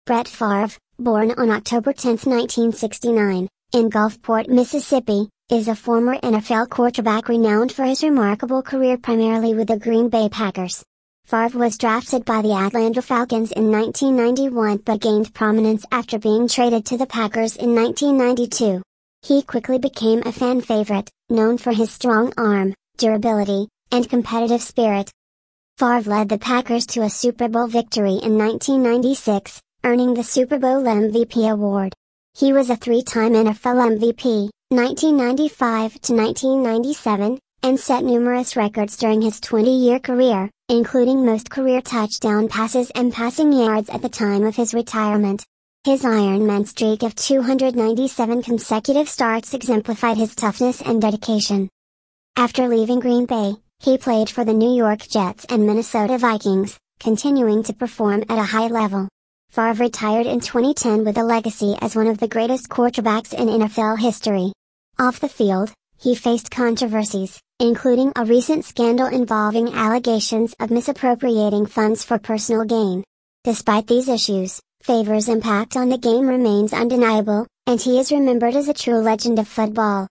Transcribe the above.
Brett Favre, born on October 10, 1969, in Gulfport, Mississippi, is a former NFL quarterback renowned for his remarkable career primarily with the Green Bay Packers. Favre was drafted by the Atlanta Falcons in 1991 but gained prominence after being traded to the Packers in 1992. He quickly became a fan favorite, known for his strong arm, durability, and competitive spirit. Favre led the Packers to a Super Bowl victory in 1996, earning the Super Bowl MVP award. He was a three-time NFL MVP, 1995 to 1997, and set numerous records during his 20-year career, including most career touchdown passes and passing yards at the time of his retirement. His Ironman streak of 297 consecutive starts exemplified his toughness and dedication. After leaving Green Bay, he played for the New York Jets and Minnesota Vikings, continuing to perform at a high level. Favre retired in 2010 with a legacy as one of the greatest quarterbacks in NFL history. Off the field, he faced controversies, including a recent scandal involving allegations of misappropriating funds for personal gain. Despite these issues, Favre's impact on the game remains undeniable, and he is remembered as a true legend of football.